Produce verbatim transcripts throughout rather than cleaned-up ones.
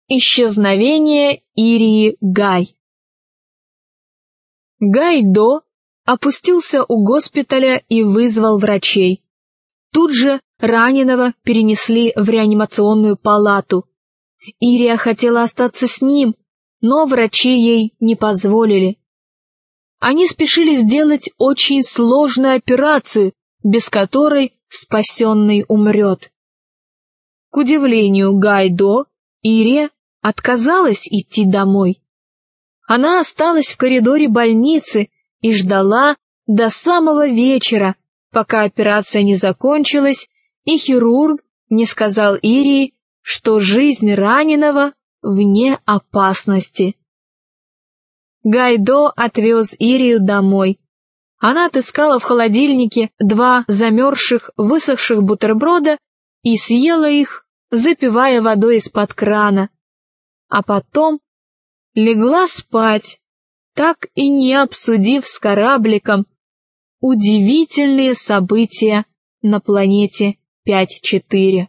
Исчезновение Ирии Гай. Гайдо опустился у госпиталя и вызвал врачей. Тут же раненого перенесли в реанимационную палату. Ирия хотела остаться с ним, но врачи ей не позволили. Они спешили сделать очень сложную операцию, без которой спасенный умрет. К удивлению Гайдо, Ирия отказалась идти домой. Она осталась в коридоре больницы и ждала до самого вечера, пока операция не закончилась и хирург не сказал Ирии, что жизнь раненого вне опасности. Гайдо отвез Ирию домой. Она отыскала в холодильнике два замерзших, высохших бутерброда и съела их, запивая водой из-под крана. А потом легла спать, так и не обсудив с корабликом удивительные события на планете пять четыре.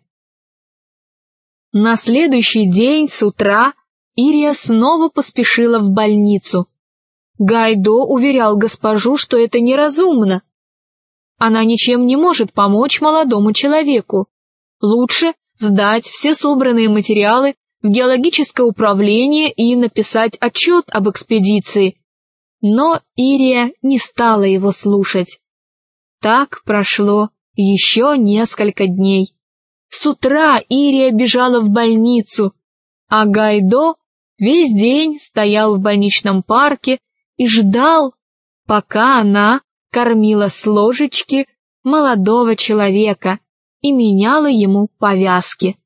На следующий день с утра Ирия снова поспешила в больницу. Гайдо уверял госпожу, что это неразумно. Она ничем не может помочь молодому человеку. Лучше сдать все собранные материалы в геологическое управление и написать отчет об экспедиции. Но Ирия не стала его слушать. Так прошло еще несколько дней. С утра Ирия бежала в больницу, а Гайдо весь день стоял в больничном парке и ждал, пока она кормила с ложечки молодого человека и меняла ему повязки.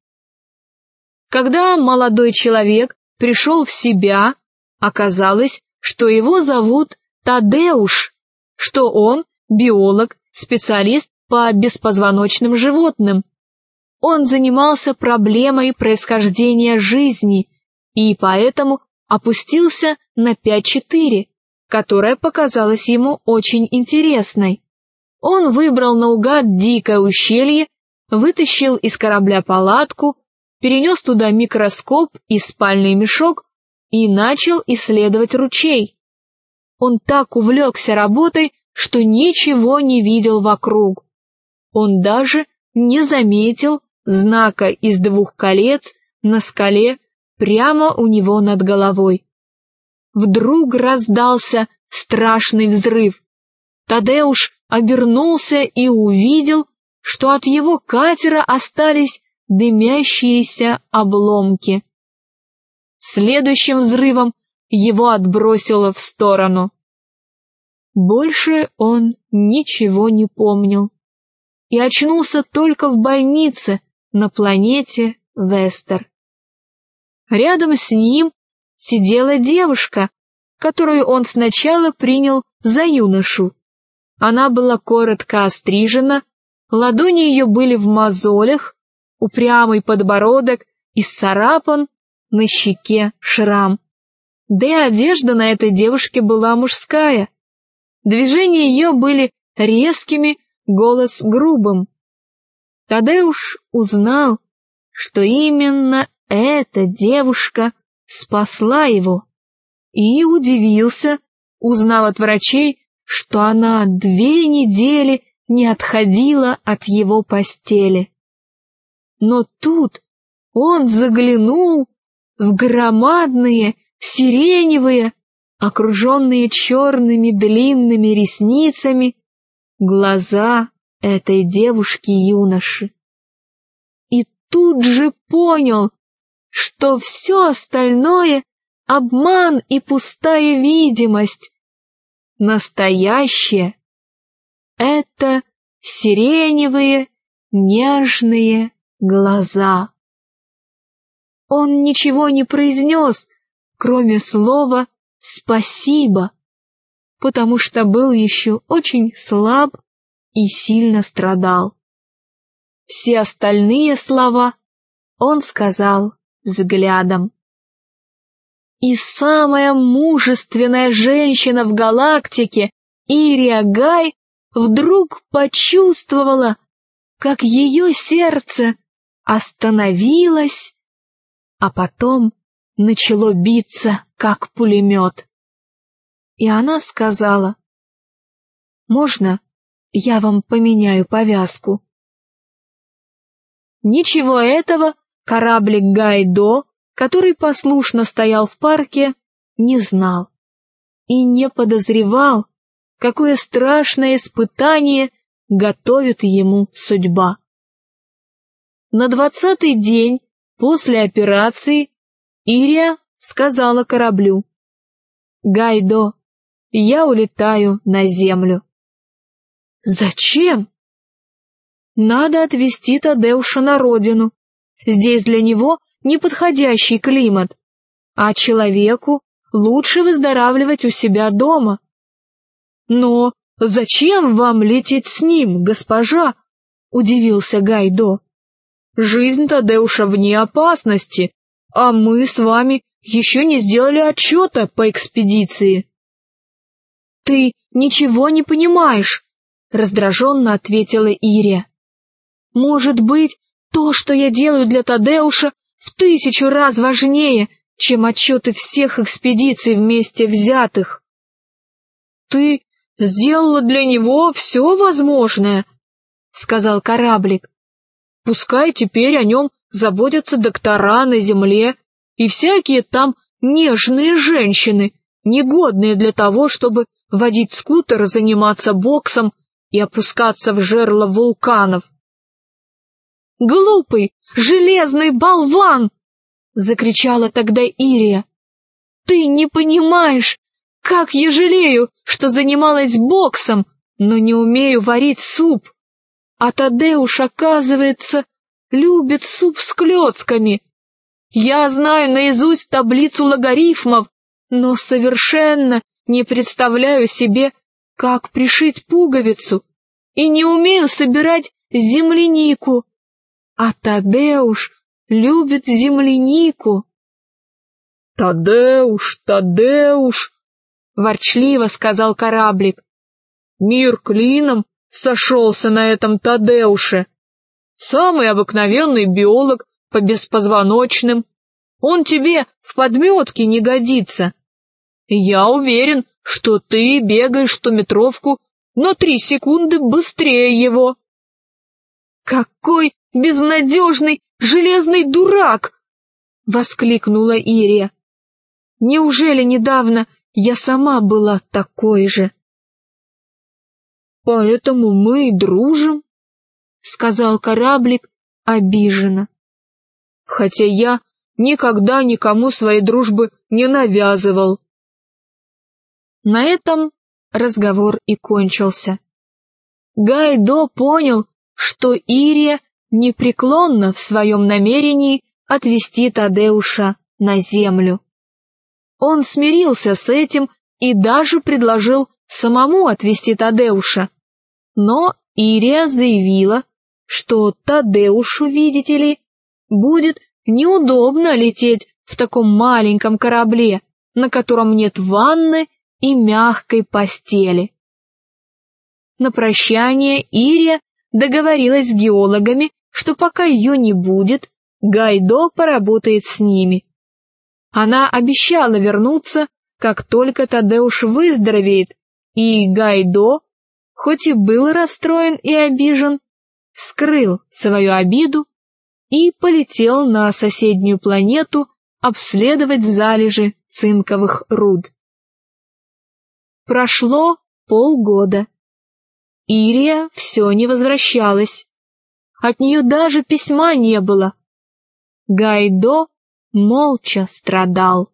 Когда молодой человек пришел в себя, оказалось, что его зовут Тадеуш, что он биолог, специалист по беспозвоночным животным. Он занимался проблемой происхождения жизни и поэтому опустился на пять четыре, которая показалась ему очень интересной. Он выбрал наугад дикое ущелье, вытащил из корабля палатку, перенес туда микроскоп и спальный мешок и начал исследовать ручей. Он так увлекся работой, что ничего не видел вокруг. Он даже не заметил знака из двух колец на скале прямо у него над головой. Вдруг раздался страшный взрыв. Тадеуш обернулся и увидел, что от его катера остались дымящиеся обломки. Следующим взрывом его отбросило в сторону. Больше он ничего не помнил и очнулся только в больнице на планете Вестер. Рядом с ним сидела девушка, которую он сначала принял за юношу. Она была коротко острижена, ладони ее были в мозолях, упрямый подбородок исцарапан, на щеке шрам. Да и одежда на этой девушке была мужская. Движения ее были резкими, голос грубым. Тадеуш узнал, что именно эта девушка спасла его, и удивился, узнав от врачей, что она две недели не отходила от его постели. Но тут он заглянул в громадные, сиреневые, окруженные черными длинными ресницами, глаза этой девушки-юноши. И тут же понял, что все остальное — обман и пустая видимость. Настоящее — это сиреневые, нежные глаза. Он ничего не произнес, кроме слова «спасибо», потому что был еще очень слаб и сильно страдал. Все остальные слова он сказал взглядом. И самая мужественная женщина в галактике, Ирия Гай, вдруг почувствовала, как ее сердце остановилось, а потом начало биться, как пулемет. И она сказала: «Можно я вам поменяю повязку?» Ничего этого кораблик Гайдо, который послушно стоял в парке, не знал и не подозревал, какое страшное испытание готовит ему судьба. На двадцатый день после операции Ирия сказала кораблю: «Гайдо, я улетаю на землю». «Зачем?» «Надо отвезти Тадеуша на родину. Здесь для него неподходящий климат, а человеку лучше выздоравливать у себя дома». «Но зачем вам лететь с ним, госпожа?» — удивился Гайдо. «Жизнь Тадеуша вне опасности, а мы с вами еще не сделали отчета по экспедиции». «Ты ничего не понимаешь», — раздраженно ответила Ирия. «Может быть, то, что я делаю для Тадеуша, в тысячу раз важнее, чем отчеты всех экспедиций вместе взятых». «Ты сделала для него все возможное», — сказал кораблик. «Пускай теперь о нем заботятся доктора на земле и всякие там нежные женщины, негодные для того, чтобы водить скутер, заниматься боксом и опускаться в жерло вулканов». «Глупый, железный болван!» — закричала тогда Ирия. «Ты не понимаешь, как я жалею, что занималась боксом, но не умею варить суп. А Тадеуш, оказывается, любит суп с клёцками. Я знаю наизусть таблицу логарифмов, но совершенно не представляю себе, как пришить пуговицу, и не умею собирать землянику. А Тадеуш любит землянику». «Тадеуш, Тадеуш!» — ворчливо сказал кораблик. «Мир клином сошелся на этом Тадеуше. Самый обыкновенный биолог по беспозвоночным. Он тебе в подметке не годится. Я уверен, что ты бегаешь стометровку на три секунды быстрее его». «Какой безнадежный железный дурак!» — воскликнула Ирия. «Неужели недавно я сама была такой же?» «Поэтому мы и дружим», — сказал кораблик обиженно. «Хотя я никогда никому своей дружбы не навязывал». На этом разговор и кончился. Гайдо понял, что Ирия непреклонна в своем намерении отвезти Тадеуша на землю. Он смирился с этим и даже предложил самому отвезти Тадеуша. Но Ирия заявила, что Тадеушу, видите ли, будет неудобно лететь в таком маленьком корабле, на котором нет ванны и мягкой постели. На прощание Ирия договорилась с геологами, что пока ее не будет, Гайдо поработает с ними. Она обещала вернуться, как только Тадеуш выздоровеет, и Гайдо, хоть и был расстроен и обижен, скрыл свою обиду и полетел на соседнюю планету обследовать залежи цинковых руд. Прошло полгода. Ирия все не возвращалась. От нее даже письма не было. Гайдо молча страдал.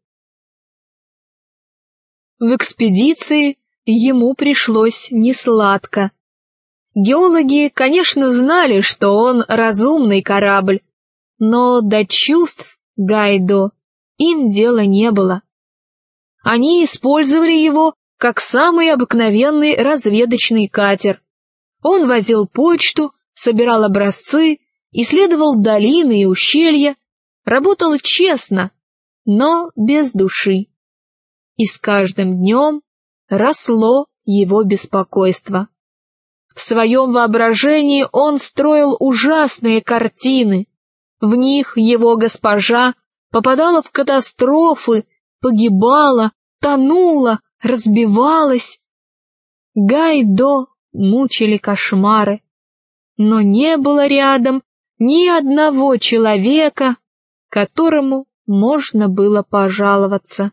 В экспедиции ему пришлось несладко. Геологи, конечно, знали, что он разумный корабль, но до чувств Гайдо им дела не было. Они использовали его как самый обыкновенный разведочный катер. Он возил почту, собирал образцы, исследовал долины и ущелья, работал честно, но без души. И с каждым днем росло его беспокойство. В своем воображении он строил ужасные картины. В них его госпожа попадала в катастрофы, погибала, тонула, разбивалась. Гайдо мучили кошмары, но не было рядом ни одного человека, которому можно было пожаловаться.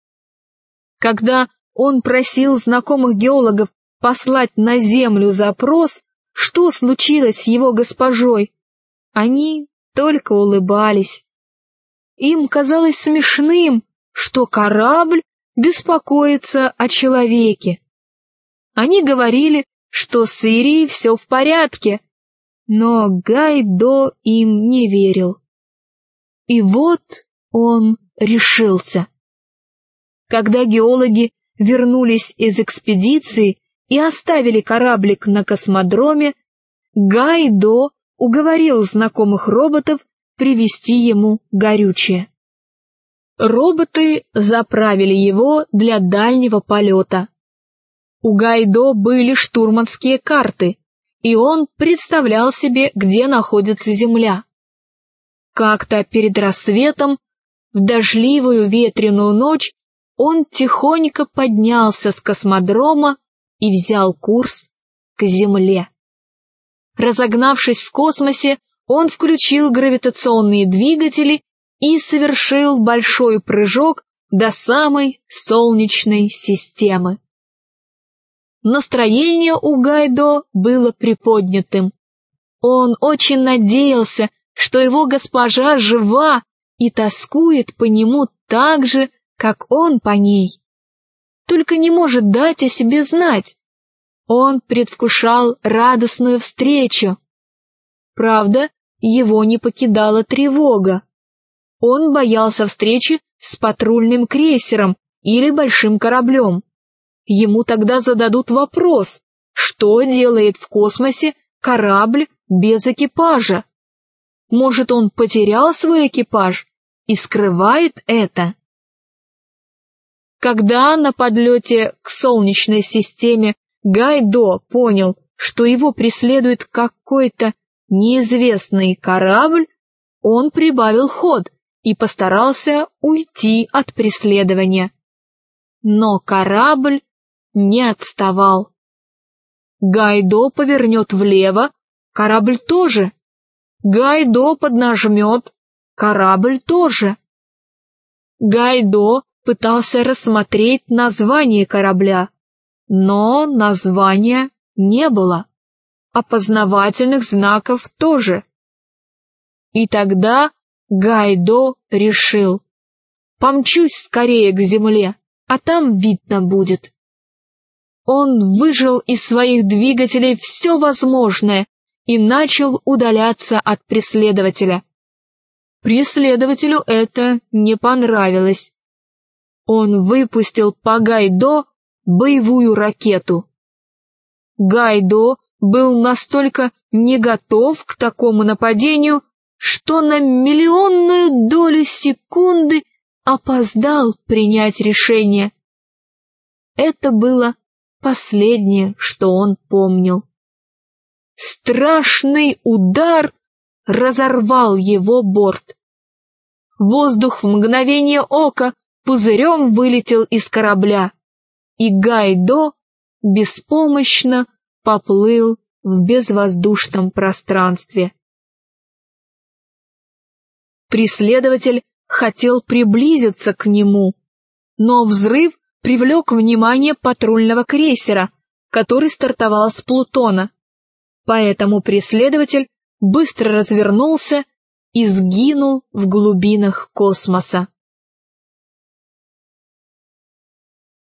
Когда он просил знакомых геологов послать на Землю запрос, что случилось с его госпожой, они только улыбались. Им казалось смешным, что корабль беспокоится о человеке. Они говорили, что с Ирией все в порядке, но Гайдо им не верил. И вот он решился. Когда геологи вернулись из экспедиции и оставили кораблик на космодроме, Гайдо уговорил знакомых роботов привезти ему горючее. Роботы заправили его для дальнего полета. У Гайдо были штурманские карты, и он представлял себе, где находится Земля. Как-то перед рассветом, в дождливую ветреную ночь, он тихонько поднялся с космодрома и взял курс к Земле. Разогнавшись в космосе, он включил гравитационные двигатели и совершил большой прыжок до самой Солнечной системы. Настроение у Гайдо было приподнятым. Он очень надеялся, что его госпожа жива и тоскует по нему так же, как он по ней. Только не может дать о себе знать. Он предвкушал радостную встречу. Правда, его не покидала тревога. Он боялся встречи с патрульным крейсером или большим кораблем. Ему тогда зададут вопрос, что делает в космосе корабль без экипажа. Может, он потерял свой экипаж и скрывает это? Когда на подлете к Солнечной системе Гайдо понял, что его преследует какой-то неизвестный корабль, он прибавил ход и постарался уйти от преследования. Но корабль не отставал. Гайдо повернет влево, корабль тоже. Гайдо поднажмет, корабль тоже. Гайдо пытался рассмотреть название корабля, но названия не было, опознавательных знаков тоже. И тогда Гайдо решил: помчусь скорее к Земле, а там видно будет. Он выжал из своих двигателей все возможное и начал удаляться от преследователя. Преследователю это не понравилось. Он выпустил по Гайдо боевую ракету. Гайдо был настолько не готов к такому нападению, что на миллионную долю секунды опоздал принять решение. Это было последнее, что он помнил. Страшный удар разорвал его борт. Воздух в мгновение ока пузырем вылетел из корабля, и Гайдо беспомощно поплыл в безвоздушном пространстве. Преследователь хотел приблизиться к нему, но взрыв привлек внимание патрульного крейсера, который стартовал с Плутона. Поэтому преследователь быстро развернулся и сгинул в глубинах космоса.